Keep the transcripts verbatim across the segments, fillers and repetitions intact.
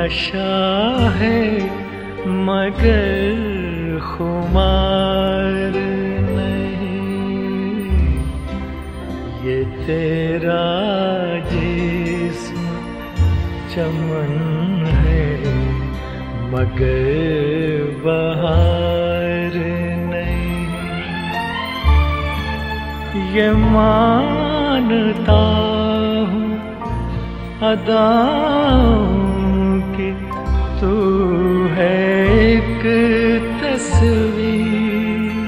नशा है मगर खुमार नहीं, ये तेरा जिस्म चमन है मगर बहार नहीं। ये मानता हूँ अदाओं की तू है एक तस्वीर,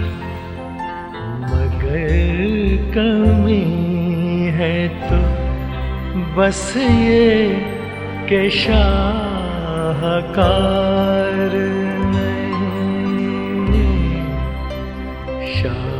मगर कमी है तो बस ये के शाहकार नहीं, शाह